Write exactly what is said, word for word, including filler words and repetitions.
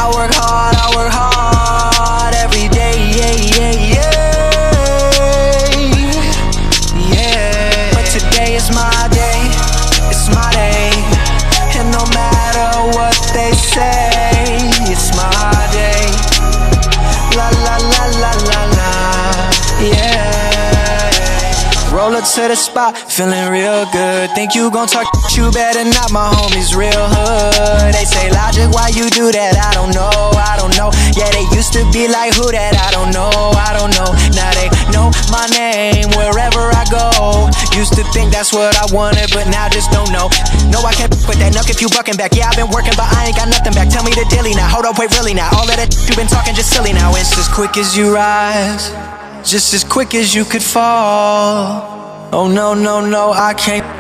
I work hard, I work hard every day, yeah, yeah, yeah, yeah. But today is my day, it's my day, and no matter what they say, it's my day. La la la la la la, yeah. Roll up to the spot, feeling real good. Think you gon' talk, you better not, my homies real hood. They say, Logic, why you do that? I don't know, I don't know. Yeah, they used to be like, who that? I don't know, I don't know. Now they know my name wherever I go. Used to think that's what I wanted, but now just don't know. No, I can't put that nuck if you bucking back. Yeah, I've been working, but I ain't got nothing back. Tell me the dilly now, hold up, wait, really now. All of that you been talking just silly now. It's as quick as you rise, just as quick as you could fall. Oh no, no, no, I can't